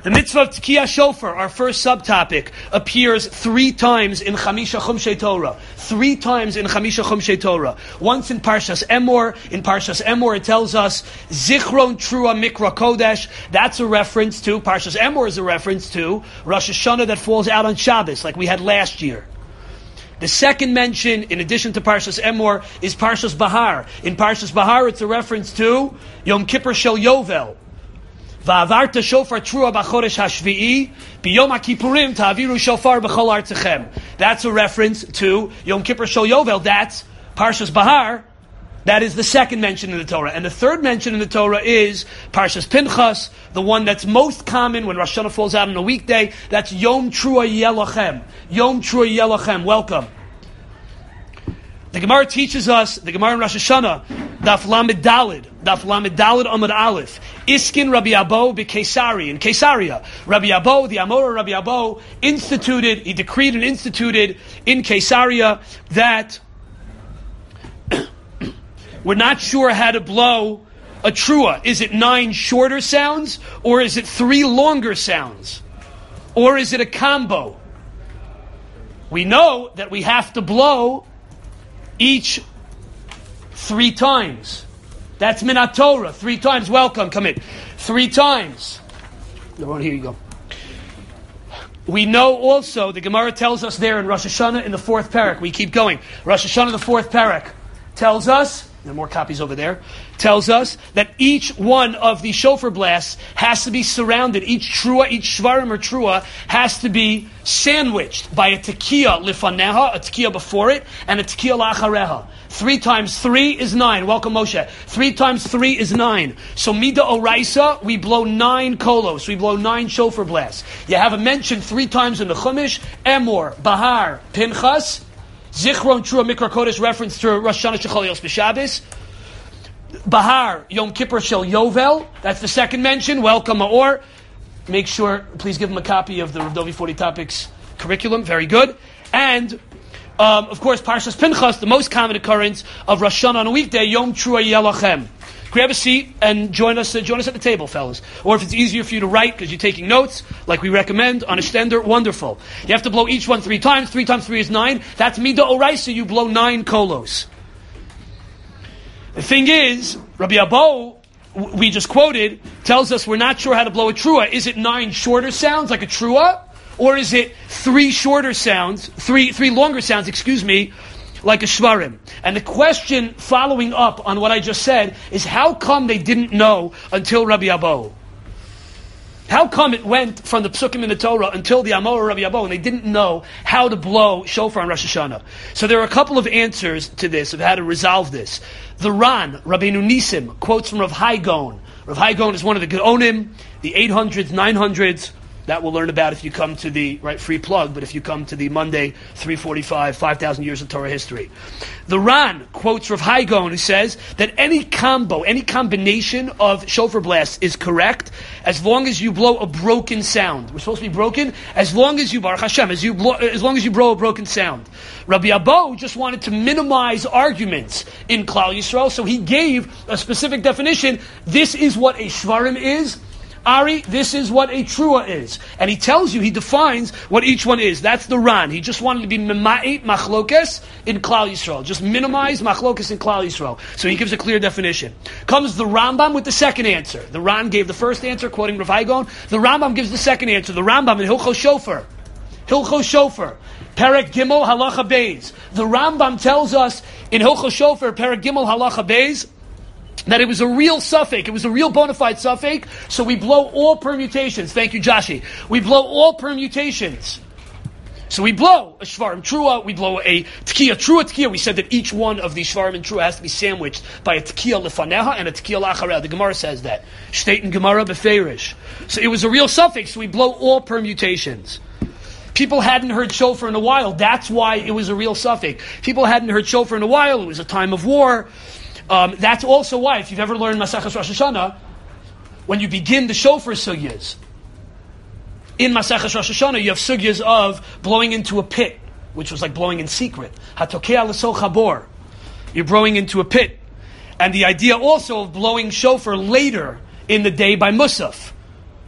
The mitzvah of Tkiyah Shofar, our first subtopic, appears 3 times in Chamisha Chumshei Torah. 3 times in Chamisha Chumshei Torah. Once in Parshas Emor. In Parshas Emor it tells us, Zichron Trua Mikra Kodesh. That's a reference to, Parshas Emor is a reference to Rosh Hashanah that falls out on Shabbos, like we had last year. The second mention, in addition to Parshas Emor, is Parshas Bahar. In Parshas Bahar it's a reference to Yom Kippur Shel Yovel. Va'avarta shofar trua b'chodesh hashvi'i b'yom ha'kippurim ta'aviru shofar b'chol artechem. That's a reference to Yom Kippur Shel Yovel. That's Parshas Bahar. That is the second mention in the Torah. And the third mention in the Torah is Parshas Pinchas, the one that's most common when Rosh Hashanah falls out on a weekday. That's Yom Trua Yelochem. Yom Trua Yelochem. Welcome. The Gemara teaches us, the Gemara in Rosh Hashanah, Daf Lamed Daled Amud Aleph, Iskin Rabbi Abo b'Keisari, in Caesarea. Rabbi Abo, the Amora Rabbi Abo, he decreed and instituted in Caesarea that we're not sure how to blow a trua. Is it 9 shorter sounds, or is it 3 longer sounds? Or is it a combo? We know that we have to blow each 3 times. That's Minat Torah. 3 times. Welcome. Come in. 3 times. Here you go. We know also, the Gemara tells us there in Rosh Hashanah in the 4th parak. We keep going. Rosh Hashanah, the 4th parak, tells us, there are more copies over there, tells us that each one of the shofar blasts has to be surrounded, each trua, each shvarim or trua, has to be sandwiched by a tekiah lifaneha, a tekiah before it, and a tekiah lachareha. 3 times 3 is 9. Welcome, Moshe. 3 times 3 is 9. So Mida Oraisa, we blow 9 kolos. We blow 9 shofar blasts. You have a mention 3 times in the Chumash, Emor, Bahar, Pinchas, Zichron Trua Mikra Kodesh, reference to Rosh Hashanah Shechol Yos B'Shabbos. Bahar, Yom Kippur Shel Yovel. That's the second mention. Welcome, Maor. Make sure, please give him a copy of the Rav Dovi 40 Topics curriculum. Very good. And, of course, Parshas Pinchas, the most common occurrence of Rosh Hashanah on a weekday, Yom Trua Yelochem. Grab a seat and join us at the table, fellas. Or if it's easier for you to write because you're taking notes, like we recommend on a stender, wonderful. You have to blow each one 3 times. 3 times 3 is 9. That's Mida Oraisa, you blow 9 kolos. The thing is, Rabbi Abo, we just quoted, tells us we're not sure how to blow a trua. Is it 9 shorter sounds like a trua? Or is it 3 shorter sounds, 3 longer sounds, like a shvarim? And the question following up on what I just said is, how come they didn't know until Rabbi Abo? How come it went from the psukim in the Torah until the Amor Rabbi Abo, and they didn't know how to blow shofar on Rosh Hashanah? So there are a couple of answers to this, of how to resolve this. The Ran, Rabbeinu Nisim, quotes from Rav Hai Gaon. Rav Hai Gaon is one of the Geonim, the 800s, 900s. That we'll learn about if you come to the, free plug, but if you come to the Monday 345, 5,000 years of Torah history. The Ran quotes Rav Hai Gaon, who says that any combination of shofar blasts is correct as long as you blow a broken sound. We're supposed to be broken as long as you, Baruch Hashem, as long as you blow a broken sound. Rabbi Abo just wanted to minimize arguments in Klal Yisrael, so he gave a specific definition. This is what a shvarim is. Ari, this is what a trua is. And he tells you, he defines what each one is. That's the Ran. He just wanted to be mema'it machlokes in Klal Yisrael. Just minimize machlokes in Klal Yisrael. So he gives a clear definition. Comes the Rambam with the second answer. The Ran gave the first answer, quoting Rav Hai Gaon. The Rambam gives the second answer. The Rambam in Hilchos Shofar. Perek Gimel Halacha Beis. The Rambam tells us in Hilchos Shofar, Perek Gimel Halacha Beis, that it was a real suffix, it was a real bona fide suffix, so we blow all permutations. Thank you, Joshi. We blow all permutations. So we blow a shvarim trua, we blow a tekiah trua tekiah. We said that each one of these shvarim and trua has to be sandwiched by a tekiah lefaneha and a tekiah lachareh. The Gemara says that. Shteit and Gemara beferish. So it was a real suffix, so we blow all permutations. People hadn't heard shofar in a while. That's why it was a real suffix. People hadn't heard shofar in a while. It was a time of war. That's also why, if you've ever learned Maseches Rosh Hashanah, when you begin the shofar sugyas, in Maseches Rosh Hashanah, you have sugyas of blowing into a pit, which was like blowing in secret. Hatokea l'so chabor. You're blowing into a pit. And the idea also of blowing shofar later in the day by Musaf.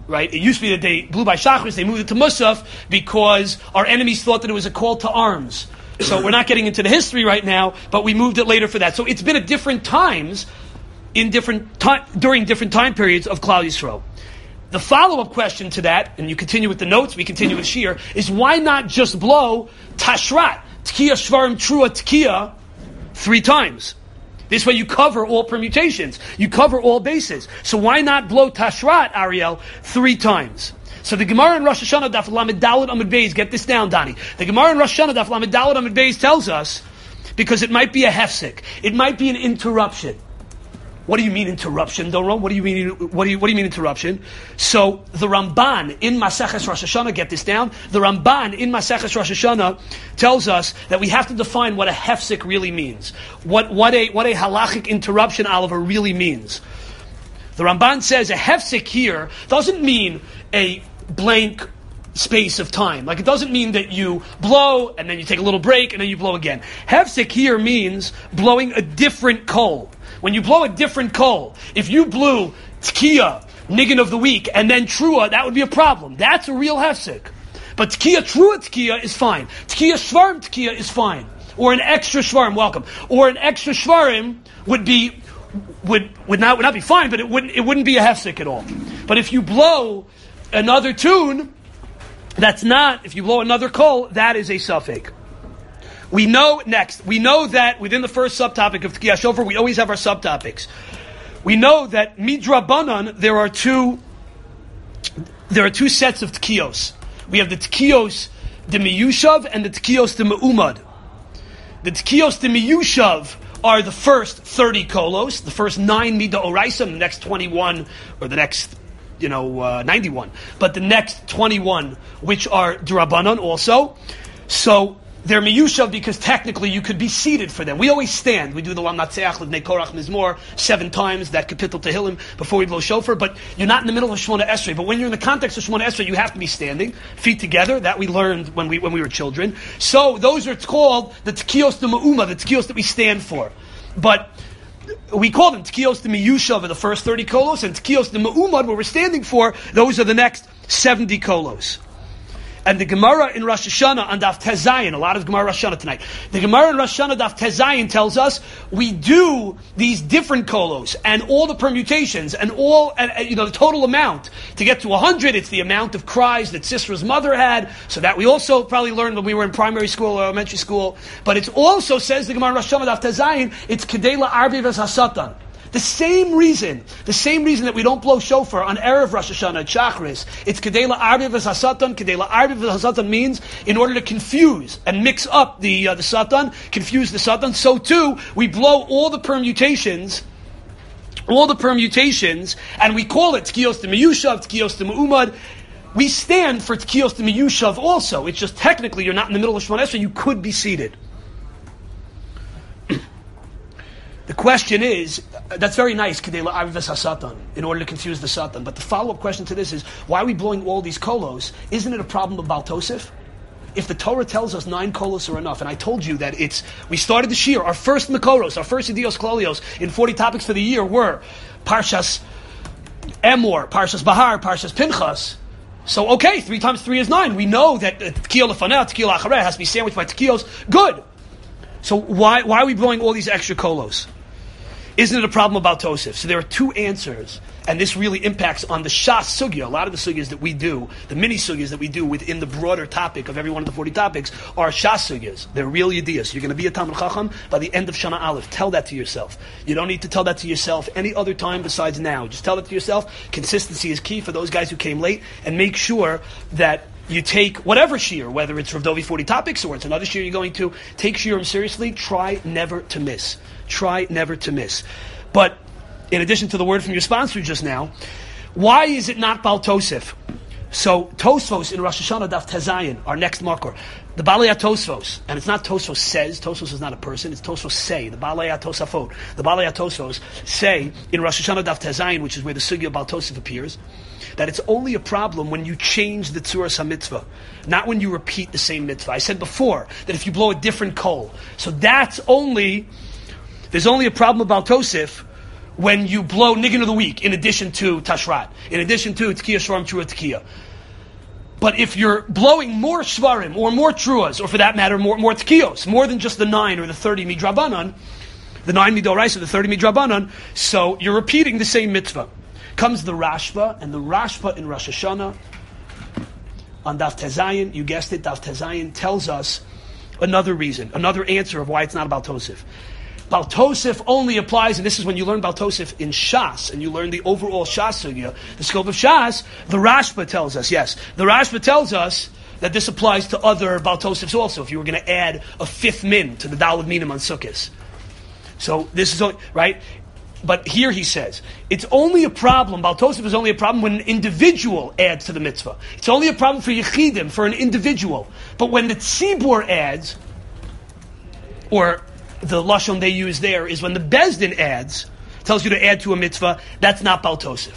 Right? It used to be that they blew by Shachris, they moved it to Musaf because our enemies thought that it was a call to arms. So we're not getting into the history right now, but we moved it later for that. So it's been at different times, during different time periods of Klal Yisrael. The follow-up question to that, and you continue with the notes, we continue with Shir, is why not just blow Tashrat, Tkiya Shvarim Trua Tkiya, 3 times? This way you cover all permutations. You cover all bases. So why not blow Tashrat, Ariel, 3 times? So the Gemara in Rosh Hashanah Daf Lamed Daled Amud Beis, get this down, Donnie. The Gemara in Rosh Hashanah Daf Lamed Daled Amud Beis tells us, because it might be a hefsek, it might be an interruption. What do you mean interruption, Doron? What do you mean interruption? So the Ramban in Maseches Rosh Hashanah, get this down. The Ramban in Maseches Rosh Hashanah tells us that we have to define what a hefsek really means. What a halachic interruption, Oliver, really means. The Ramban says a hefsek here doesn't mean a blank space of time. Like, it doesn't mean that you blow and then you take a little break and then you blow again. Hefsek here means blowing a different kol. When you blow a different kol, if you blew Tkiya, Niggin of the week, and then Trua, that would be a problem. That's a real hefsek. But Tkiya, Trua Tkiya is fine. Tkiya Shvarim Tkiya is fine. Or an extra Shvarim, welcome. Or an extra Shvarim would not be fine, but it wouldn't be a hefsek at all. But if you blow another tune, if you blow another kol, that is a suffix. We know that within the first subtopic of Tkiyah Shofar, we always have our subtopics. We know that Midrabanan, there are two sets of Tkiyos. We have the Tkiyos de Miyushav and the Tkiyos de Me'umad. The Tkiyos de Miyushav are the first 30 kolos, the first 9 Mida Oraisa, the next 21, or the next 91. But the next 21, which are Durabanan also. So they're miyushav because technically you could be seated for them. We always stand. We do the Lam Natseach L'Bnei Korach Mizmor 7 times, that Kapitel Tehillim, before we blow shofar, but you're not in the middle of Shemona Esrei. But when you're in the context of Shemona Esrei, you have to be standing, feet together. That we learned when we were children. So those are called the Tkiyos de Me'uma, the Tkiyos that we stand for. But we call them Tkiyos de Miyushav in the first 30 kolos, and Tkiyos de Me'umad, what we're standing for, those are the next 70 kolos. And the Gemara in Rosh Hashanah on Daf Tezayin, a lot of Gemara Rosh Hashanah tonight. The Gemara in Rosh Hashanah Daf Tezayin tells us we do these different kolos and all the permutations and the total amount to get to 100. It's the amount of cries that Sisra's mother had. So that we also probably learned when we were in primary school or elementary school. But it also says the Gemara in Rosh Hashanah Daf Tezayin, it's Kedei La'arbi V'es HaSatan. The same reason that we don't blow shofar on Erev Rosh Hashanah, Chachris, it's Kedei La'arbi V'es HaSatan. Kedei La'arbi V'es HaSatan means in order to confuse and mix up the Satan, confuse the Satan. So too, we blow all the permutations, and we call it Tkiyos de Miyushav, Tkiyos de Me'umad. We stand for Tkiyos de Miyushav also. It's just technically you're not in the middle of Shemona Esrei, you could be seated. The question is, that's very nice, Kedei La'arbi V'es HaSatan, in order to confuse the Satan. But the follow-up question to this is, why are we blowing all these kolos? Isn't it a problem of Baal Tosef? If the Torah tells us 9 kolos are enough, and I told you that we started the Shir, our first Mekoros, our first Idios Klolios, in 40 topics for the year were Parshas Emor, Parshas Bahar, Parshas Pinchas. So, okay, 3 times 3 is 9. We know that Tkiyah Lefaneh, Tkiyah Achareh has to be sandwiched by Tkiyos. Good. So why are we blowing all these extra kolos? Isn't it a problem about Tosef? So there are 2 answers, and this really impacts on the Shas Sugya. A lot of the Sugyas that we do, the mini Sugyas that we do within the broader topic of every one of the 40 topics, are Shas Sugyas. They're real Yediyas. You're going to be a Talmud Chacham by the end of Shana Aleph. Tell that to yourself. You don't need to tell that to yourself any other time besides now. Just tell that to yourself. Consistency is key for those guys who came late, and make sure that you take whatever shiur, whether it's Rav Dovi 40 topics or it's another shiur you're going to, take shiurim seriously. Try never to miss. Try never to miss. But in addition to the word from your sponsor just now, why is it not Baal Tosef? So Tosfos in Rosh Hashanah Daf Tezayin, our next makor, the Balei Tosfos, and it's not Tosfos says, Tosfos is not a person, it's Tosfos say, the Balei Tosafot, the Balei Tosfos say in Rosh Hashanah Daf Tezayin, which is where the sugya of Baal Tosef appears, that it's only a problem when you change the tzuras ha-mitzvah, not when you repeat the same mitzvah. I said before that if you blow a different kol, so there's only a problem about Tosef when you blow Niggin of the week, in addition to Tashrat, in addition to Tkiya Shvarim Trua Tkiya. But if you're blowing more Shvarim, or more Truas, or for that matter, more Tkiyos, more than just the 9 or the 30 Midrabanan, the 9 Midoraisa, the 30 Midrabanan, so you're repeating the same mitzvah. Comes the Rashba, and the Rashba in Rosh Hashanah, on Daf Tezayin, you guessed it, Daf Tezayin tells us another reason, another answer of why it's not about Tosif. Baal Tosif only applies, and this is when you learn Baal Tosif in Shas, and you learn the overall Shas sugya, the scope of Shas. The Rashba tells us, yes, the Rashba tells us that this applies to other Baal Tosifs also. If you were going to add a 5th min to the Daled Minim on Sukkot, so this is right. But here he says it's only a problem. Baal Tosif is only a problem when an individual adds to the mitzvah. It's only a problem for Yechidim, for an individual. But when the Tzibur adds, or the lashon they use there is when the Bezdin adds, tells you to add to a mitzvah, that's not Baal Tosif.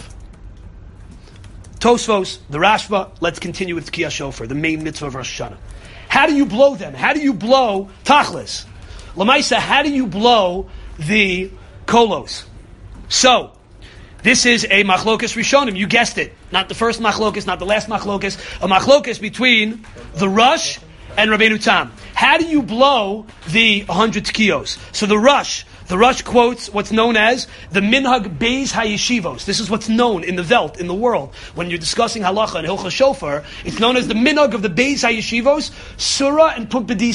Tosfos, the Rashba, let's continue with Tkiyah Shofar, the main mitzvah of Rosh Hashanah. How do you blow them? How do you blow Tachlis? Lamaisa, how do you blow the Kolos? So, this is a Machlokas Rishonim, you guessed it. Not the first Machlokas, not the last Machlokas, a Machlokas between the Rush and Rabbeinu Tam. How do you blow the 100 tkiyos? So the Rush quotes what's known as the Minhag Beis HaYeshivos. This is what's known in the Welt, in the world. When you're discussing halacha and Hilchah Shofar, it's known as the Minhag of the Beis HaYeshivos. Surah and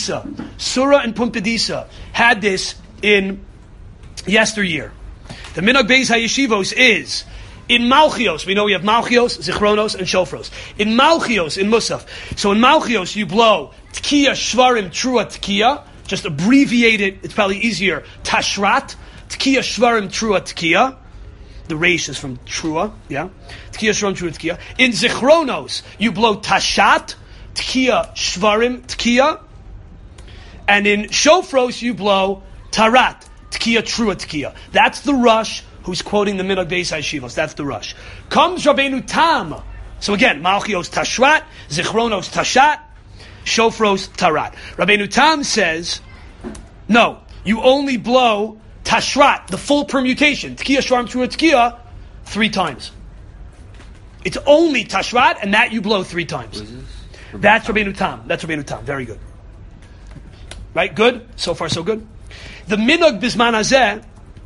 Pumbedisa had this in yesteryear. The Minhag Beis HaYeshivos is in Malchios. We know we have Malchios, Zichronos, and Shofros. In Malchios, in Musaf. So in Malchios, you blow Tkiya Shvarim Trua Tkiya. Just abbreviate it. It's probably easier. Tashrat. Tkiya Shvarim Trua Tkiya. The Reish is from Trua. Yeah. Tkiya Shvarim Trua Tkiya. In Zichronos, you blow Tashat. Tkiya Shvarim Tkiya. And in Shofros, you blow Tarat. Tkiya Trua Tkiya. That's the Rush who's quoting the Minhag Beis HaYeshivos. That's the Rush. Comes Rabbeinu Tam. So again, Malchios Tashrat, Zichronos Tashat, Shofros Tarat. Rabbeinu Tam says, no, you only blow Tashrat, the full permutation, Tkiya Shvarim Trua Tkiya, 3 times. It's only Tashrat, and that you blow 3 times. That's Rabbeinu Tam. That's Rabbeinu Tam. Very good. Right? Good? So far, so good. The Minhag Bisman Hazeh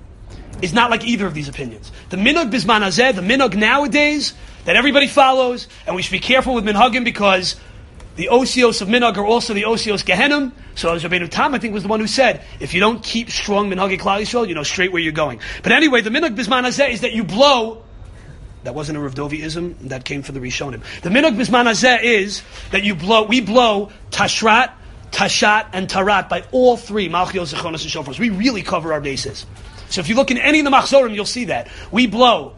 is not like either of these opinions. The Minhag Bisman Hazeh, the Minhag nowadays, that everybody follows, and we should be careful with Minhagim because the Osios of Minhag are also the Osios Gehenim. So as Rabbeinu Tam, I think, was the one who said, if you don't keep strong Minhag Klal Yisrael, you know straight where you're going. But anyway, the Minhag Bisman Hazeh is that you blow. That wasn't a Rav Dovi-ism, that came from the Rishonim. The Minhag Bisman Hazeh is that we blow Tashrat, Tashat, and Tarat by all 3, Malchios, Zichronos, and Shofros. We really cover our bases. So if you look in any of the Machzorim, you'll see that. We blow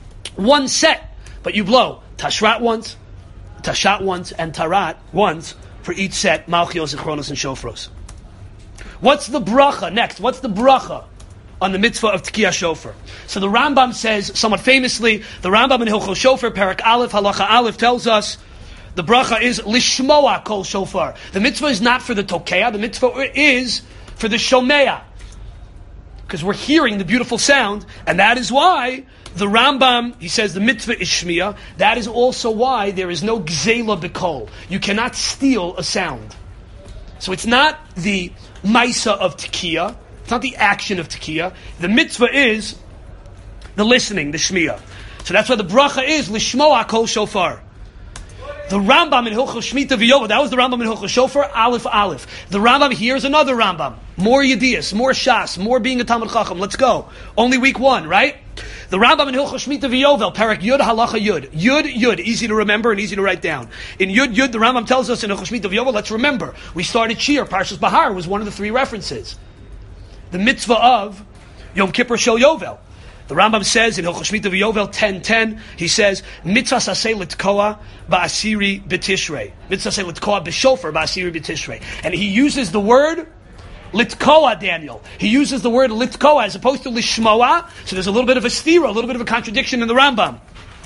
1 set, but you blow Tashrat once, Tashat once, and Tarat once for each set, Malchios, Zichronos, and Shofros. What's the bracha next? What's the bracha on the mitzvah of Tkiyah Shofar? So the Rambam says, somewhat famously, the Rambam in Hilchos Shofar, Parak Aleph, Halacha Aleph, tells us, the bracha is Lishmoa Kol Shofar. The mitzvah is not for the Tokeah, the mitzvah is for the Shomea. Because we're hearing the beautiful sound, and that is why the Rambam, he says the mitzvah is Shmiya. That is also why there is no Gzela B'Kol. You cannot steal a sound. So it's not the Maisa of Tekiyah, it's not the action of Tekiyah. The mitzvah is the listening, the Shmiya. So that's why the bracha is Lishmoa Kol Shofar. The Rambam in Hilchos Shmita V'Yovel, that was the Rambam in Hilchos Shofar, Aleph Aleph. The Rambam, here's another Rambam. More Yedias, more Shas, more being a Talmud Chacham. Let's go. Only week 1, right? The Rambam in Hilchos Shmita V'Yovel, Parak Yud, Halacha Yud. Yud, easy to remember and easy to write down. In Yud, the Rambam tells us in Hilchos Shmita V'Yovel, let's remember, we started Shir, Parshas Bahar was one of the 3 references. The mitzvah of Yom Kippur Shel Yovel. The Rambam says in Hilchos Shmita V'Yovel 10:10, he says, Mitzvah saseh litkoa ba'asiri b'tishrei. Mitzvah saseh litkoa b'shofar ba'asiri b'tishrei. And he uses the word litkoa, Daniel. He uses the word litkoa as opposed to lishmoa. So there's a little bit of a stira, a little bit of a contradiction in the Rambam.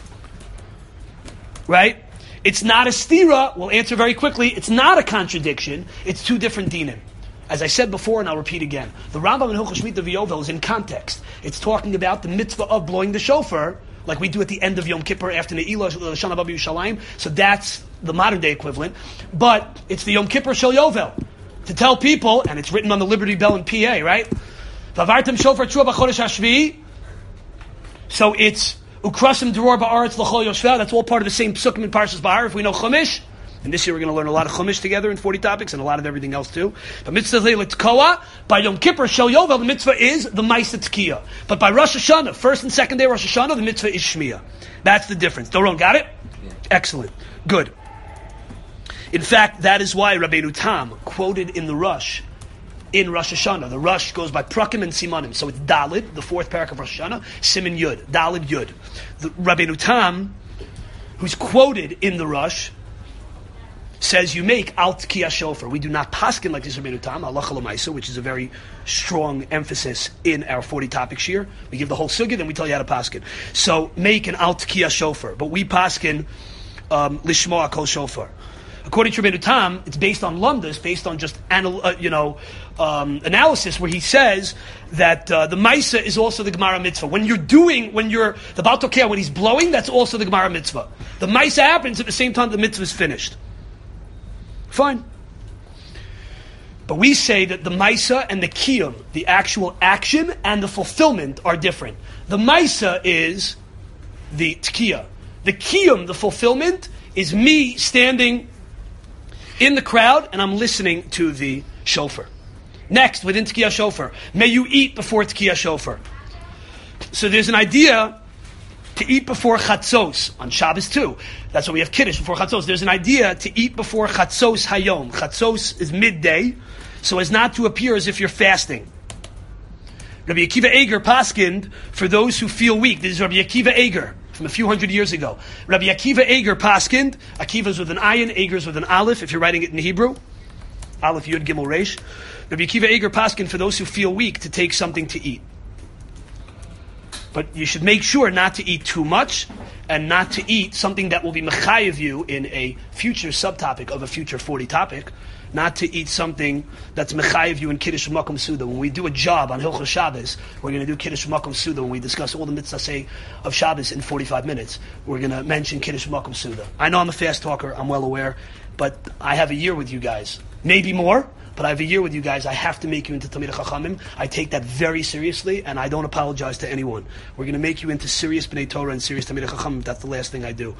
Right? It's not a stira. We'll answer very quickly. It's not a contradiction. It's 2 different dinim. As I said before, and I'll repeat again, the Rambam in Hilchos Shmita V'Yovel is in context. It's talking about the mitzvah of blowing the shofar, like we do at the end of Yom Kippur after Ne'ilah Shana Baba Yerushalayim. So that's the modern day equivalent. But it's the Yom Kippur Shel Yovel to tell people, and it's written on the Liberty Bell in PA, right? Vavartem shofar trua b'chodesh hashvi'i. So it's ukrasim deror ba'aretz l'chol yoshveh. That's all part of the same psukim in Parshas Bahar. If we know Chumash, and this year we're going to learn a lot of Chumash together in 40 topics and a lot of everything else too. But mitzvah le'letkoa, by Yom Kippur Shel Yovel, the mitzvah is the Ma'aseh Tkiyah. But by Rosh Hashanah, first and second day Rosh Hashanah, the mitzvah is Shmiyah. That's the difference. Doron, got it? Yeah. Excellent. Good. In fact, that is why Rabbeinu Tam quoted in the Rush, in Rosh Hashanah. The Rush goes by Prakim and Simanim. So it's Dalid, the fourth parak of Rosh Hashanah, Siman Yud, Dalid Yud. The Rabbeinu Tam, who's quoted in the Rush, says you make al tkiyah shofar. We do not paskin like this Rabbeinu Tam, halacha l'maisa, which is a very strong emphasis in our 40 topic shir. We give the whole sugya, then we tell you how to paskin. So make an al tkiyah shofar, but we paskin lishmoa kol shofar. According to Rabbeinu Tam, it's based on lumdas, based on just analysis, where he says that the Maisa is also the Gemara mitzvah. When you're the Baal Tokeh, when he's blowing, that's also the Gemara mitzvah. The Maisa happens at the same time the mitzvah is finished. Fine. But we say that the Maisa and the Kiyum, the actual action and the fulfillment, are different. The Maisa is the Tkiyah. The Kiyum, the fulfillment, is me standing in the crowd, and I'm listening to the shofar. Next, within Tkiyah shofar, may you eat before Tkiyah shofar. So there's an idea to eat before Chatzos on Shabbos too. That's why we have Kiddush before Chatzos. There's an idea to eat before Chatzos Hayom. Chatzos is midday, so as not to appear as if you're fasting. Rabbi Akiva Eiger paskind for those who feel weak. This is Rabbi Akiva Eiger from a few hundred years ago. Rabbi Akiva Eiger paskind. Akiva's with an ayin, Eiger's with an aleph, if you're writing it in Hebrew. Aleph Yud Gimel Reish. Rabbi Akiva Eiger paskind for those who feel weak to take something to eat. But you should make sure not to eat too much and not to eat something that will be mechayev you in a future subtopic of a future 40 topic. Not to eat something that's mechayev you in Kiddush Makom Suda. When we do a job on Hilchos Shabbos, we're going to do Kiddush Makom Suda. When we discuss all the mitzvahs of Shabbos in 45 minutes, we're going to mention Kiddush Makom Suda. I know I'm a fast talker, I'm well aware, but I have a year with you guys. Maybe more, but I have a year with you guys. I have to make you into Talmidei Chachamim. I take that very seriously, and I don't apologize to anyone. We're going to make you into serious B'nai Torah and serious Talmidei Chachamim. That's the last thing I do.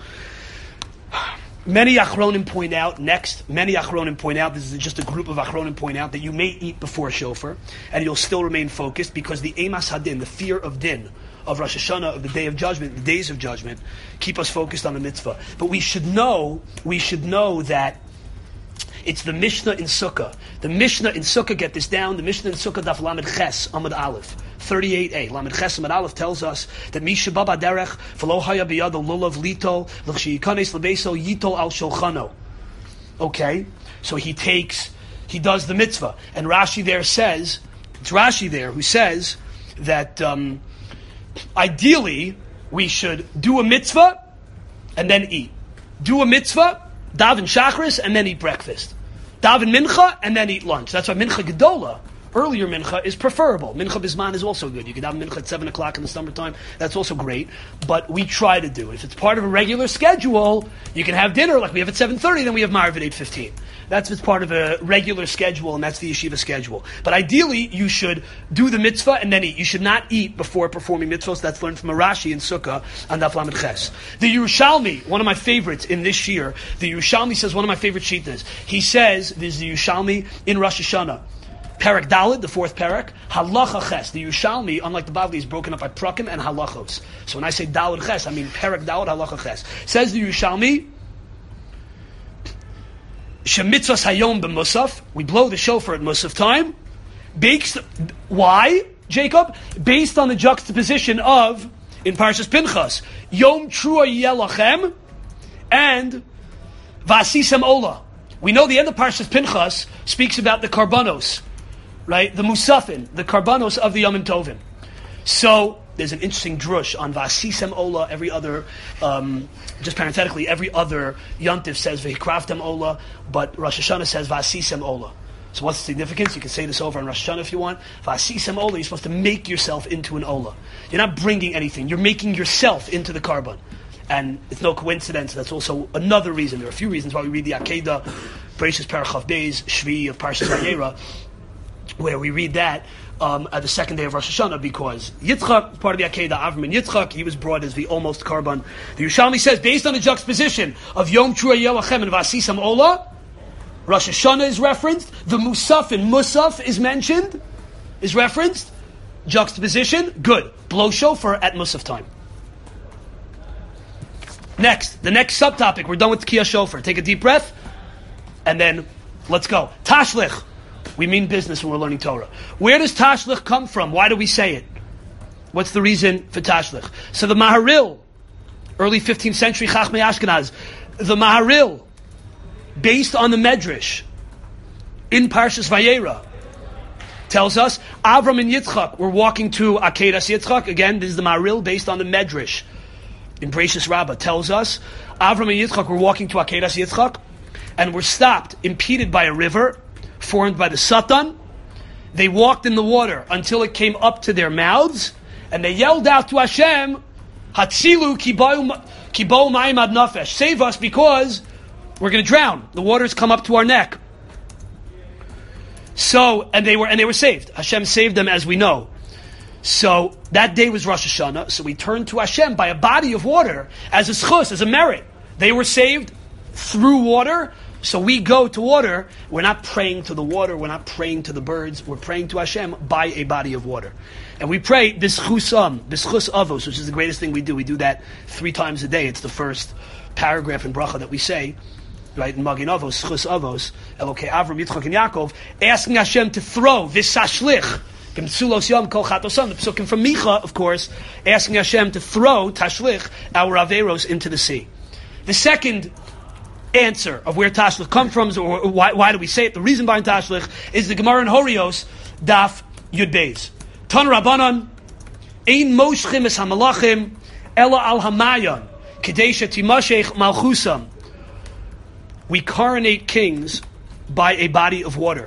Many Achronim point out, this is just a group of Achronim point out, that you may eat before shofar, and you'll still remain focused, because the Emas Hadin, the fear of din, of Rosh Hashanah, of the Day of Judgment, the days of judgment, keep us focused on the mitzvah. But we should know that it's the Mishnah in Sukkah. The Mishnah in Sukkah, get this down, the Mishnah in Sukkah, Daf Lamed Ches, Amud Aleph, 38a. Lamed Ches, Amud Aleph tells us that Misha Baba Derech, V'lo Haya B'yado Lulav Lito, L'chshi Yikanes L'beso Yito Al Shulchano. Okay? So he does the mitzvah. And Rashi there says, it's Rashi there who says that ideally we should do a mitzvah and then eat. Do a mitzvah, daven shachris, and then eat breakfast. Daven mincha, and then eat lunch. That's why mincha gedola, earlier mincha, is preferable. Mincha bisman is also good. You can daven mincha at 7 o'clock in the summertime. That's also great. But we try to do it. If it's part of a regular schedule, you can have dinner like we have at 7:30, then we have Ma'ariv at 8:15. That's if it's part of a regular schedule, and that's the yeshiva schedule. But ideally, you should do the mitzvah and then eat. You should not eat before performing mitzvahs. That's learned from a Rashi in Sukkah on Daf Lamed Ches. The Yerushalmi, one of my favorites in this year, the Yerushalmi says one of my favorite shitas. He says, there's the Yerushalmi in Rosh Hashanah. Perek Dalid, the fourth perek, Halacha Ches. The Yerushalmi, unlike the Bavli, is broken up by prakim and halachos. So when I say Dalid Ches, I mean Perek Dalid, Halacha Ches. Says the Yerushalmi, Shemitzvos Hayom b'Musaf, we blow the shofar at Musaf time. Why, Jacob? Based on the juxtaposition of, in Parshas Pinchas, Yom Trua Yelachem and Vasisem Ola. We know the end of Parshas Pinchas speaks about the karbanos, right? The Musafin, the karbanos of the Yom Tovim. So there's an interesting drush on Vasisem Ola. Every other, just parenthetically, every other Yontif says V'hikraftem Ola, but Rosh Hashanah says Vasisem Ola. So what's the significance? You can say this over on Rosh Hashanah if you want. V'asisam ola, you're supposed to make yourself into an ola. You're not bringing anything. You're making yourself into the carbon. And it's no coincidence. That's also another reason. There are a few reasons why we read the Akedah, Bereshis Parachav Beis, Shvi of Parshas Vayera, where we read that at the second day of Rosh Hashanah, because Yitzchak, part of the Akedah, Avram and Yitzchak, he was brought as the almost carbon. The Yerushalmi says, based on the juxtaposition of Yom Trua Yelachem and V'asisam ola, Rosh Hashanah is referenced. The Musaf in Musaf is mentioned, is referenced. Juxtaposition, good. Blow shofar at Musaf time. Next, the next subtopic. We're done with Tkiyah Shofar. Take a deep breath, and then let's go. Tashlich. We mean business when we're learning Torah. Where does Tashlich come from? Why do we say it? What's the reason for Tashlich? So the Maharil, early 15th century Chachmei Ashkenaz, the Maharil, based on the Medrash in Parshas Vayera, tells us Avram and Yitzchak were walking to Akedas Yitzchak. Again, this is the Maharil based on the Medrash in Bereshis Rabbah. Tells us Avram and Yitzchak were walking to Akedas Yitzchak and were stopped, impeded by a river formed by the Satan. They walked in the water until it came up to their mouths, and they yelled out to Hashem, Hatzilu kibou ma'im ad nafesh, save us because we're going to drown. The waters come up to our neck. So, and they were saved. Hashem saved them, as we know. So that day was Rosh Hashanah. So we turned to Hashem by a body of water as a schus, as a merit. They were saved through water. So we go to water. We're not praying to the water. We're not praying to the birds. We're praying to Hashem by a body of water. And we pray B'schus Avos, which is the greatest thing we do. We do that 3 times a day. It's the first paragraph in Bracha that we say, right, in Magin Avos, Schus Avos, Elokei Avram, Yitzchak, and Yaakov, asking Hashem to throw V'sashlich, Gemtzulos Yom Kol Chatosan, the Psukim from Micha, of course, asking Hashem to throw Tashlich, our Averos, into the sea. The second answer of where Tashlich comes from, or why do we say it, the reason behind Tashlich, is the Gemara in Horios, Daf Yud Beis. Tan Rabbanan, Ein Moshchim es HaMalachim, Ela al Hamayan, Kadesha Timashech Malchusam. We coronate kings by a body of water,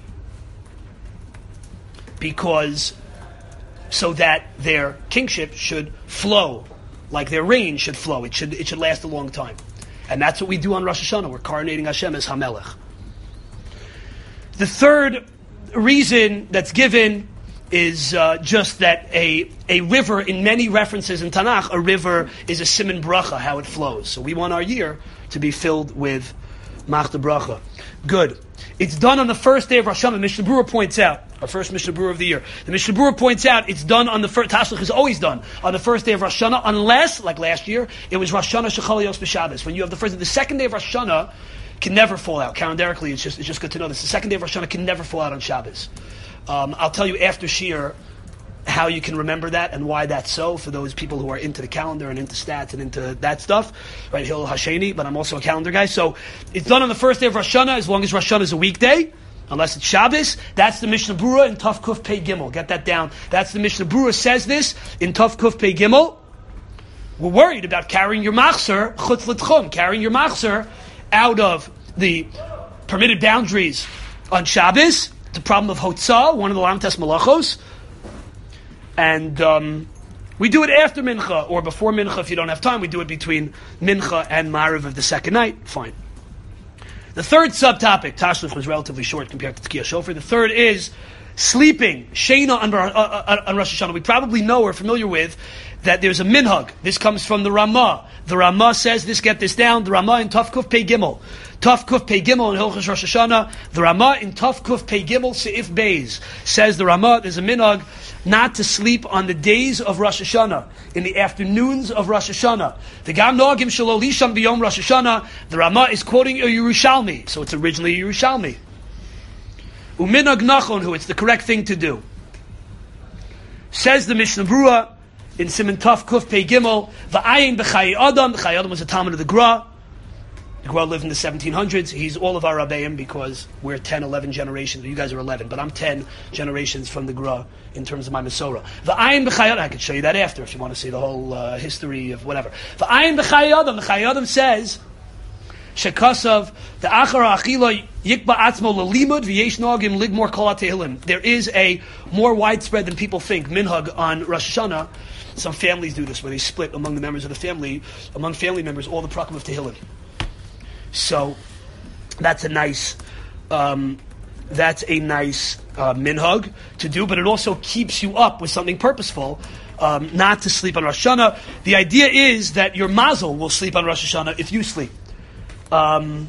because so that their kingship should flow, like their reign should flow. It should last a long time. And that's what we do on Rosh Hashanah. We're coronating Hashem as HaMelech. The third reason that's given is just that a river, in many references in Tanakh, a river is a siman bracha, how it flows. So we want our year to be filled with Machta Bracha. Good. It's done on the first day of Rosh Hashanah. Mishnah Berurah points out, our first Mishnah Berurah of the year. The Mishnah Berurah points out it's done on the first, Tashlich is always done on the first day of Rosh Hashanah, unless, like last year, it was Rosh Hashanah Shechal Yos B'Shabbos. When you have the second day of Rosh Hashanah can never fall out. Calendarically, it's just good to know this. The second day of Rosh Hashanah can never fall out on Shabbos. I'll tell you after Shir how you can remember that and why that's so, for those people who are into the calendar and into stats and into that stuff, right? Hillel Hasheni, but I'm also a calendar guy. So it's done on the first day of Rosh Hashanah, as long as Rosh Hashanah is a weekday, unless it's Shabbos. That's the Mishnah Berurah in Tov Kuf Pei Gimel. Get that down. That's the Mishnah Berurah says this in Tov Kuf Pei Gimel. We're worried about carrying your machzer, chutz l'tchum, carrying your machzer out of the permitted boundaries on Shabbos. The problem of Hotzah, one of the Lamtes Malachos. And we do it after Mincha, or before Mincha if you don't have time. We do it between Mincha and Ma'ariv of the second night. Fine. The third subtopic, Tashlich was relatively short compared to Tkiyah Shofar. The third is sleeping, Sheina on Rosh Hashanah. We probably know or familiar with that there's a minhag. This comes from the Ramah. The Ramah says this, get this down, the Ramah in Tov Kuf Pei Gimel. Tov Kuf Pei Gimel in Hilchos Rosh Hashanah. The Ramah in Tov Kuf Pei Gimel Seif Beis says the Ramah, there's a minhag not to sleep on the days of Rosh Hashanah, in the afternoons of Rosh Hashanah. The Gam Noagim Shelo Lisham B'Yom Rosh Hashanah. The Ramah is quoting a Yerushalmi, so it's originally a Yerushalmi. Uminag Nachon, who it's the correct thing to do. Says the Mishnah Berurah in Siman Tov Kuf Pei Gimel, V'ayin b'Chayei Adam. Chayei Adam was a Talmud of the Gra. The Gra lived in the 1700s. He's all of our Rabbeim because we're 10, 11 generations. You guys are 11, but I'm 10 generations from the Gra in terms of my Masorah. V'ayin b'Chayei Adam. I could show you that after if you want to see the whole history of whatever. V'ayin b'Chayei Adam. The Chayei Adam says Shekasav the achara achila yikba atzmo lelimud v'yesh nogim ligmor kol tehillim. There is a more widespread than people think minhag on Rosh Hashanah. Some families do this where they split among the members of the family, among family members, all the prakim of Tehillim. So that's a nice minhag to do, but it also keeps you up with something purposeful. Not to sleep on Rosh Hashanah. The idea is that your mazel will sleep on Rosh Hashanah if you sleep. Right,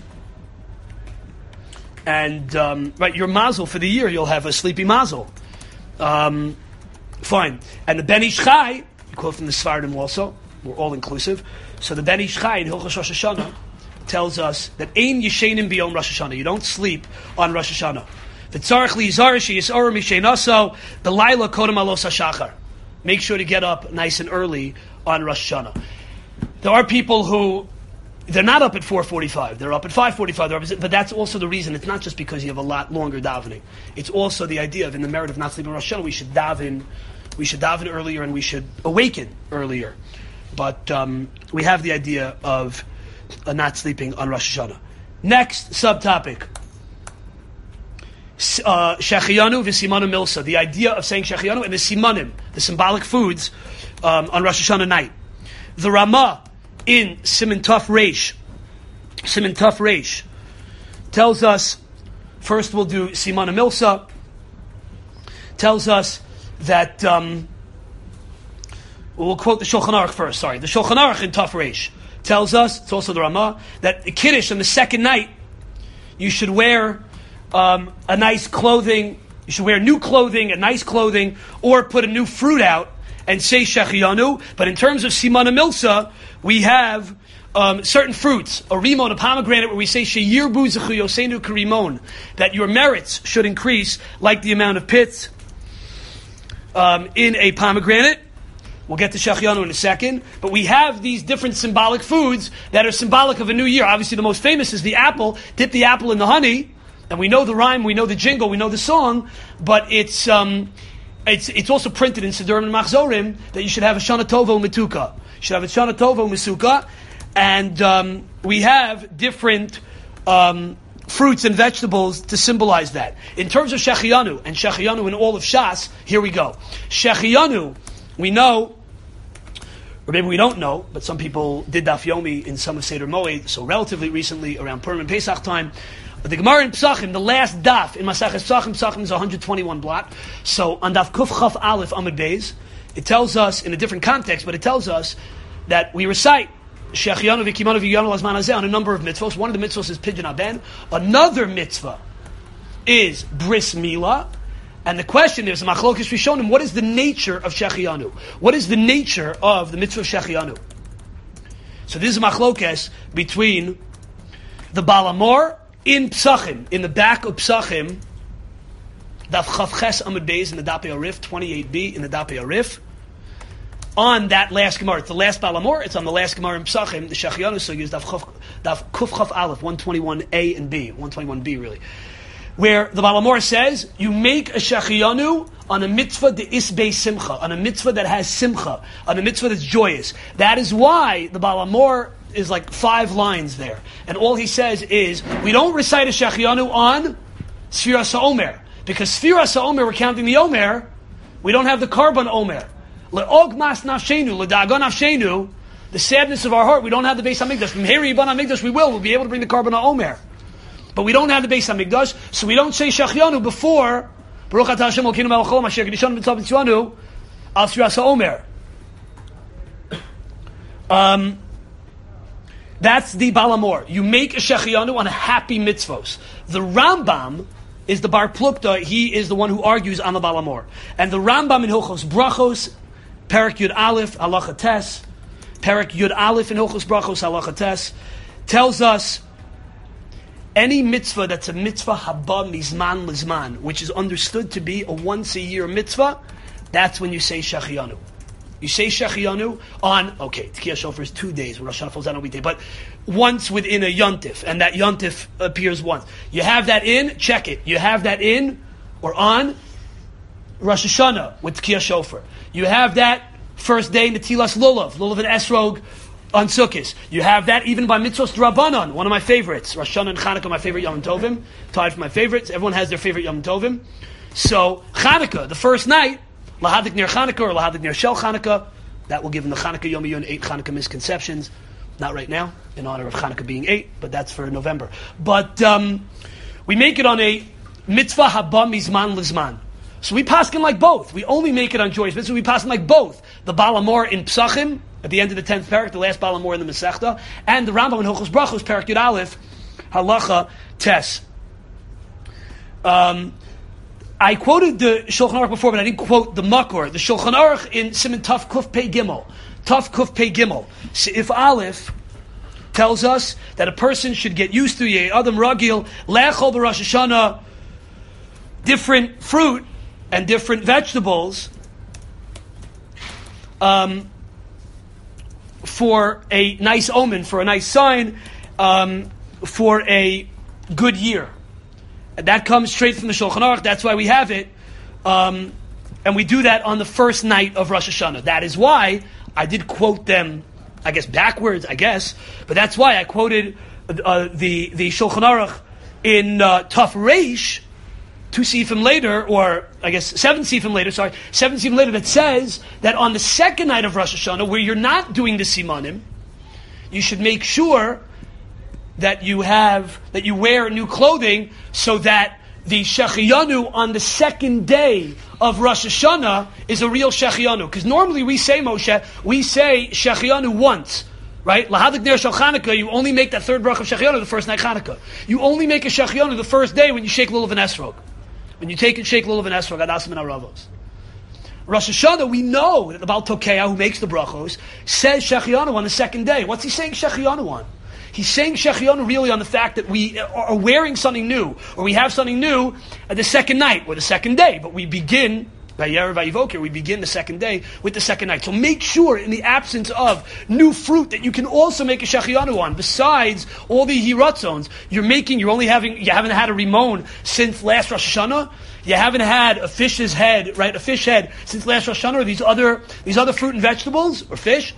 your mazel for the year, you'll have a sleepy mazel. Fine. And the Ben Ish Chai, you quote from the Sfardim also, we're all inclusive. So the Ben Ish Chai in Hilchos Rosh Hashanah tells us that Ein Yishenim Biyom Rosh Hashanah. You don't sleep on Rosh Hashanah. V'tzarech liyizar she'yis'orer misheinaso b'layla kodem alos hashachar. Make sure to get up nice and early on Rosh Hashanah. There are people who, they're not up at 4:45, they're up at 5:45, but that's also the reason. It's not just because you have a lot longer davening. It's also the idea of, in the merit of not sleeping on Rosh Hashanah, we should daven earlier and we should awaken earlier. But we have the idea of not sleeping on Rosh Hashanah. Next subtopic. Shechianu v'simanu milsa. The idea of saying shechianu and the simanim, the symbolic foods, on Rosh Hashanah night. The Ramah in Siman Tuf Reish, tells us, first we'll do simanu milsa, tells us that, we'll quote the Shulchan Aruch first, The Shulchan Aruch in Tuf Reish tells us, it's also the Ramah, that the Kiddush on the second night, you should wear a nice clothing, you should wear new clothing, a nice clothing, or put a new fruit out and say Shechianu. But in terms of Simana Milsa, we have certain fruits, a rimon, a pomegranate, where we say Sheyirbu Zechu Yosenu Karimon, that your merits should increase like the amount of pits in a pomegranate. We'll get to Shechianu in a second. But we have these different symbolic foods that are symbolic of a new year. Obviously the most famous is the apple. Dip the apple in the honey. And we know the rhyme, we know the jingle, we know the song, but it's also printed in Sidurim and Machzorim that you should have a Shana Tova Mituka. You should have a Shana Tova Misuka, and we have different fruits and vegetables to symbolize that. In terms of Shechianu, and Shechianu in all of Shas, here we go. Shechianu, we know, or maybe we don't know, but some people did Daf Yomi in some of Seder Moed, so relatively recently, around Purim and Pesach time. But the Gemara in Pesachim, the last daf in Maseches Pesachim is 121 blot. So on daf Kuf Chaf Aleph Amud Beis, it tells us in a different context, but it tells us that we recite Shechianu v'Kimanu v'Yanu Lazman Hazeh on a number of mitzvahs. One of the mitzvahs is Pidyon Aben. Another mitzvah is Bris Milah. And the question is, Machlokes Rishonim, what is the nature of Shechianu? What is the nature of the mitzvah of Shechianu? So this is Machlokes between the Balamor in Pesachim, in the back of Pesachim, Daf Chav Ches Amud Beis in the Dapei Arif, 28b in the Dapei Arif, on that last Gemara. It's the last Balamor, it's on the last Gemara in Pesachim. The Shechianu Sugi is Daf Kuf Chav Aleph, 121a and b, 121b really, where the Balamor says, you make a Shechianu on a mitzvah de isbei simcha, on a mitzvah that has simcha, on a mitzvah that's joyous. That is why the Balamor is like 5 lines there. And all he says is, we don't recite a Shechianu on Sfiras HaOmer. Because Sfiras HaOmer, we're counting the Omer, we don't have the Karban Omer. Le'og mas nafshenu, le'dagon nafshenu, the sadness of our heart, we don't have the Beis HaMikdash. From Heri Yiban HaMikdash, we'll be able to bring the Karban HaOmer. But we don't have the Beis HaMikdash, so we don't say Shechianu before Baruch Atah Hashem Elokeinu Melech Haolam Asher Kedishanu B'Tzav B'Tzivanu al Sfiras HaOmer. That's the Balamor. You make a Shechianu on a happy mitzvos. The Rambam is the Bar Plukta. He is the one who argues on the Balamor. And the Rambam in Hilchos Brachos, Perek Yud Aleph, Halacha Tes, Perek Yud Aleph in Hilchos Brachos, Halacha Tes, tells us any mitzvah that's a mitzvah haba mizman lizman, which is understood to be a once-a-year mitzvah, that's when you say Shechianu. You say Shechianu on, Tkiyah Shofar is 2 days, Rosh Hashanah falls out on a weekday, but once within a Yontif, and that Yontif appears once. You have that in, check it. You have that in, or on, Rosh Hashanah with Tkiyah Shofar. You have that first day in the Tilas Lulav and Esrog, On Sukkot. You have that even by Mitzvos Drabanan, one of my favorites. Rosh Hashanah and Chanukah, my favorite Yom Tovim. Tied for my favorites. Everyone has their favorite Yom Tovim. So, Chanukah, the first night, Lahadik Ner Chanukah or Lahadik Ner Shel Chanukah, that will give them the Chanukah Yom Yun 8 Chanukah misconceptions. Not right now, in honor of Chanukah being 8, but that's for November. But we make it on a Mitzvah Haba Mizman Lizman. So we paskin like both. We only make it on joyous mitzvah. We paskin like both. The Balamor in Psachim, at the end of the 10th parak, the last Balamor in the Masechta, and the Rambam in Hilchos Brachos, parak Yud Aleph, Halacha Tes. I quoted the Shulchan Aruch before, but I didn't quote the Makor. The Shulchan Aruch in Siman Taf Kuf Pei Gimel. Taf Kuf Pei Gimel. If Aleph tells us that a person should get used to Ye Adam Ragil, Lechol B'Rosh Hashanah, different fruit and different vegetables, for a nice omen, for a nice sign, for a good year. And that comes straight from the Shulchan Aruch. That's why we have it. And we do that on the first night of Rosh Hashanah. That is why I did quote them, I guess, backwards, but that's why I quoted the Shulchan Aruch in Taf Reish, 2 Sifim later, or I guess 7 Sifim later, that says that on the second night of Rosh Hashanah, where you're not doing the Simanim, you should make sure that you wear new clothing so that the Shechiyanu on the second day of Rosh Hashanah is a real Shechiyanu. Because normally we say Shechiyanu once, right? Lahadik Ner Shel Chanukah, you only make that third bracha of Shechiyanu the first night Chanukah. You only make a Shechiyanu the first day when you shake Lulav and Esrog. When you take and shake Lulav and Esrog, Adasim and Aravos. Rosh Hashanah, we know that the Baal Tokeah, who makes the brachos, says Shechiyanu on the second day. What's he saying Shechiyanu on? He's saying Shechiyanu really on the fact that we are wearing something new, or we have something new at the second night, or the second day, but we begin, we begin the second day with the second night. So make sure, in the absence of new fruit, that you can also make a Shechiyanu on. Besides all the Hiratzons, you haven't had a Rimon since last Rosh Hashanah, you haven't had a fish head since last Rosh Hashanah, or these other fruit and vegetables, or fish.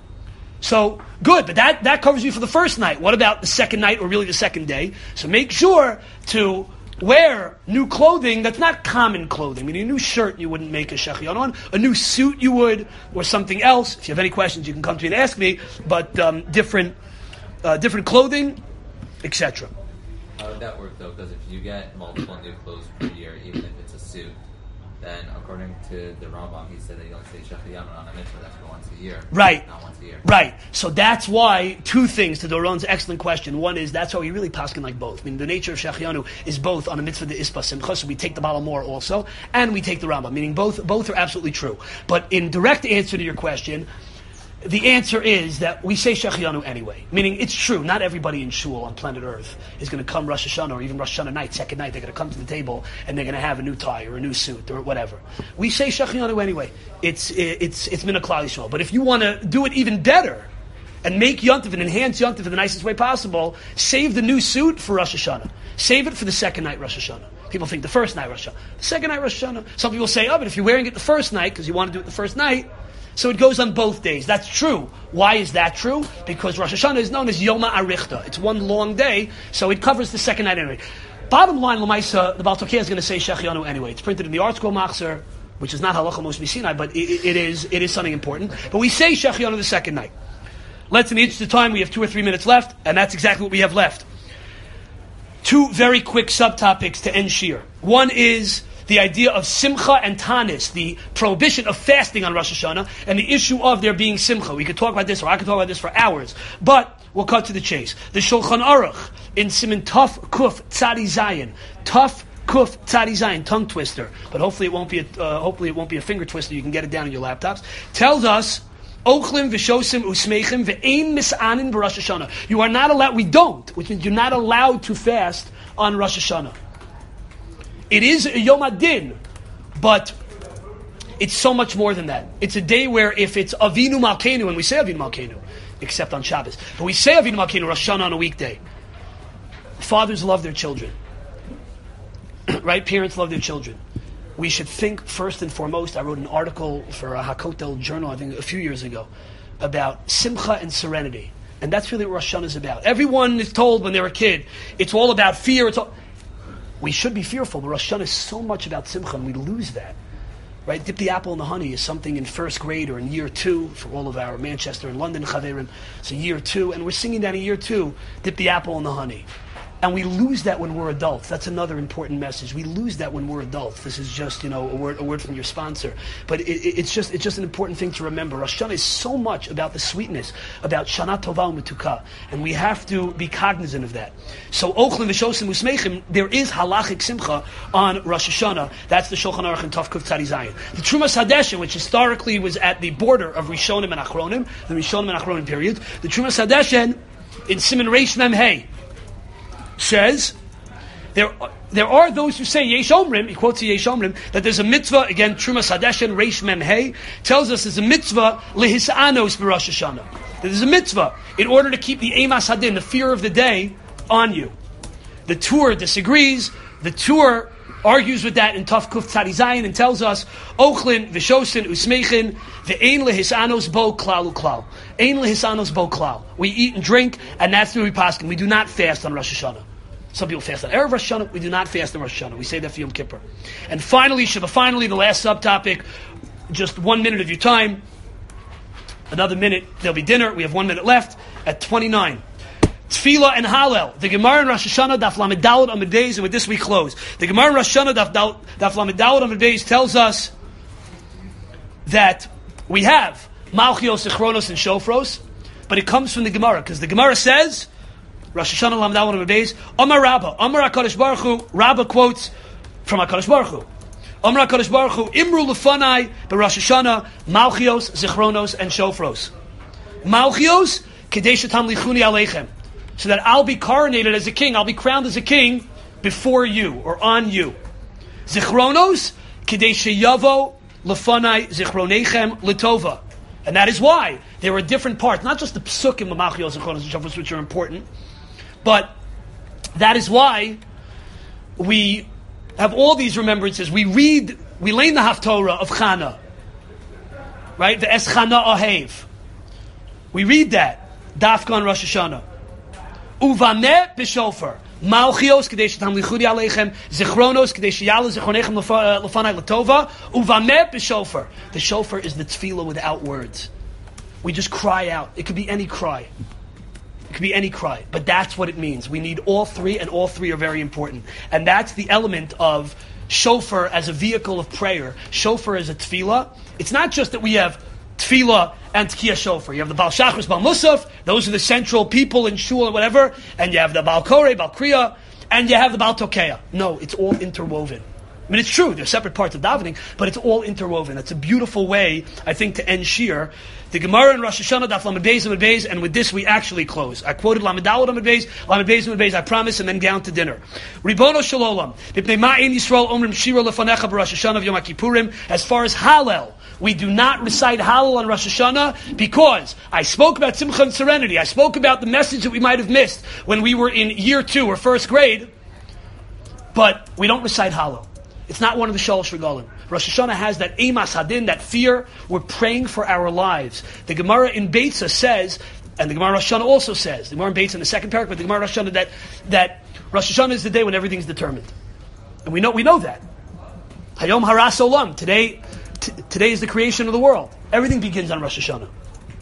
So, good, but that covers you for the first night. What about the second night, or really the second day? So make sure to wear new clothing that's not common clothing. I mean, a new shirt you wouldn't make a Shechiyanu on. A new suit you would, or something else. If you have any questions, you can come to me and ask me. But different clothing, etc. How would that work, though? Because if you get multiple new clothes per year, even if it's a suit, then according to the Rambam, he said that you don't say Shechiyanu on a mitzvah, that's for once a year. Right. Not once a year. Right. So that's why, 2 things to Doron's excellent question. One is, that's why we really paskin like both. I mean, the nature of Shechiyanu is both on a mitzvah de ispa simcha, so we take the Balamor also, and we take the Rambam, meaning both are absolutely true. But in direct answer to your question, the answer is that we say Shechiyanu anyway. Meaning, it's true, not everybody in shul on planet Earth is going to come Rosh Hashanah, or even Rosh Hashanah night, second night, they're going to come to the table and they're going to have a new tie or a new suit or whatever. We say Shechiyanu anyway. It's min a Klal Yisrael. But if you want to do it even better and make Yontif and enhance Yontif in the nicest way possible, save the new suit for Rosh Hashanah. Save it for the second night Rosh Hashanah. People think the first night Rosh Hashanah. The second night Rosh Hashanah. Some people say, but if you're wearing it the first night, because you want to do it the first night, so it goes on both days. That's true. Why is that true? Because Rosh Hashanah is known as Yom Arichta. It's one long day, so it covers the second night anyway. Bottom line, L'maisa, the Baal Tokeah is going to say Shechiyanu anyway. It's printed in the ArtScroll Machzer, which is not Halacha Moshe Sinai, but it is something important. But we say Shechiyanu the second night. Let's, in the interest of time, we have 2 or 3 minutes left, and that's exactly what we have left. 2 very quick subtopics to end Shir. One is the idea of Simcha and Tanis, the prohibition of fasting on Rosh Hashanah, and the issue of there being Simcha. We could talk about this, or I could talk about this for hours, but we'll cut to the chase. The Shulchan Aruch in Siman Taf Kuf Tzadi Zayin, Taf Kuf Tzadi Zayin, tongue twister, but hopefully it won't be a finger twister. You can get it down on your laptops. Tells us, Ochlim v'shosim usmeichim ve'ein mis'anin b'Rosh Hashanah. You are not allowed. We don't, which means you're not allowed to fast on Rosh Hashanah. It is a Yom Adin, but it's so much more than that. It's a day where if it's Avinu Malkeinu, and we say Avinu Malkeinu, except on Shabbos, but we say Avinu Malkeinu Rosh Hashanah on a weekday. Fathers love their children, right? Parents love their children. We should think first and foremost. I wrote an article for a Hakotel journal, I think a few years ago, about simcha and serenity. And that's really what Rosh Hashanah is about. Everyone is told when they're a kid, it's all about fear. We should be fearful, but Rosh Hashanah is so much about simcha, and we lose that. Right? Dip the apple in the honey is something in first grade or in year 2 for all of our Manchester and London chaverim. It's year 2, and we're singing that in year 2, dip the apple in the honey. And we lose that when we're adults. That's another important message. We lose that when we're adults. This is just, a word from your sponsor. But it's just an important thing to remember. Rosh Hashanah is so much about the sweetness, about Shana Tova U'Metuka. And we have to be cognizant of that. So, Ochlin V'Shosim U'Smeichim, there is halachic simcha on Rosh Hashanah. That's the Shulchan Aruch and Tov Kuf Tzadi Zayin. The Trumas Hadeshin, which historically was at the border of Rishonim and Achronim, the Rishonim and Achronim period, the Trumas Hadeshin in Siman Reish Mem Hey, says there are those who say Yesh Omrim, he quotes Yesh Omrim, that there's a mitzvah, again Trumas Hadeshin Reish Mem Hey tells us there's a mitzvah lehisanos b'Rosh Hashanah. There's a mitzvah in order to keep the Eimas Hadin, the fear of the day, on you. The Tur disagrees. The Tur argues with that in Tov Kuf Tzadi Zayin and tells us Ochlin V'Shosin U'Smeichin Ve'ein lehisanos bo klal u'klal. Ein lehisanos bo klal. We eat and drink, and that's the way we paskin. We do not fast on Rosh Hashanah. Some people fast on Erev Rosh Hashanah. We do not fast on Rosh Hashanah. We say that for Yom Kippur. And finally, the last subtopic, just 1 minute of your time. Another minute, there'll be dinner. We have 1 minute left at 29. Tefillah and Hallel. The Gemara in Rosh Hashanah, Daf Lamed Daled Amud Beis, and with this we close. The Gemara in Rosh Hashanah, Daf Lamed Daled Amud Beis, tells us that we have Malchios, Zichronos, and Shofros, but it comes from the Gemara, because the Gemara says, Rosh Hashanah Lamed Daled Amud Beis, Amar Rabba, Amar HaKadosh Baruch Hu, Rabba quotes from HaKadosh Baruch Hu. Amar HaKadosh Baruch Hu, Imru Lefanai, Rosh Hashanah, Malchios, Zichronos, and Shofros. Malchios, Kadesh Tamlichuni Aleichem. So that I'll be coronated as a king, I'll be crowned as a king before you, or on you. Zichronos, Kadesh Yavo, Lefanai, Zichronechem, Litova. And that is why there are different parts, not just the psukim of Malchios, Zichronos, and Shofros, which are important, but that is why we have all these remembrances. We learn the Haftorah of Chana, right? The Es Chana Ahev. We read that. Dafka on Rosh Hashanah. Uvameh b'shofar. Malchios kadesh tamlichudi aleichem. Zichronos kadesh yala zichronechem lefanai latova. Uvameh b'shofar. The shofar is the tefillah without words. We just cry out. It could be any cry. It could be any cry. But that's what it means. We need all three, and all three are very important. And that's the element of shofar as a vehicle of prayer. Shofar as a tefillah. It's not just that we have tefillah and Tkiyah Shofar. You have the Baal Shachris, Baal Musaf, those are the central people in Shul or whatever, and you have the Baal Koreh, Baal Kriya, and you have the Baal Tokeya. No, it's all interwoven. I mean, it's true, they're separate parts of davening, but it's all interwoven. It's a beautiful way, I think, to end Shir. The Gemara in Rosh Hashanah, Daf Lamed Beis, Amud Beis, and with this we actually close. I quoted Lamed Daled Amud Beis, Lamed Beis, Amud Beis, I promise, and then down to dinner. Ribono Shel Olam, B'pnei Ma'in Yisrael Omrim Shira Lefanecha B'Rosh Hashanah V'Yom HaKippurim. As far as Hallel, we do not recite Hallel on Rosh Hashanah because I spoke about Simcha and Serenity. I spoke about the message that we might have missed when we were in year 2 or first grade, but we don't recite Hallel. It's not one of the Shalosh Regalim. Rosh Hashanah has that Eimas Hadin, that fear. We're praying for our lives. The Gemara in Beitza says, and the Gemara Rosh Hashanah also says, the Gemara in Beitza in the second paragraph, but the Gemara Rosh Hashanah that Rosh Hashanah is the day when everything's determined. And we know that. Hayom Haras Olam. Today is the creation of the world. Everything begins on Rosh Hashanah.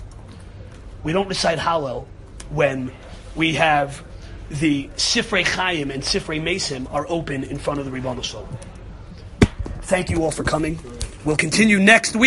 We don't recite Hallel when we have the Sifrei Chaim and Sifrei Mesim are open in front of the Ribono Shel Olam. Thank you all for coming. We'll continue next week.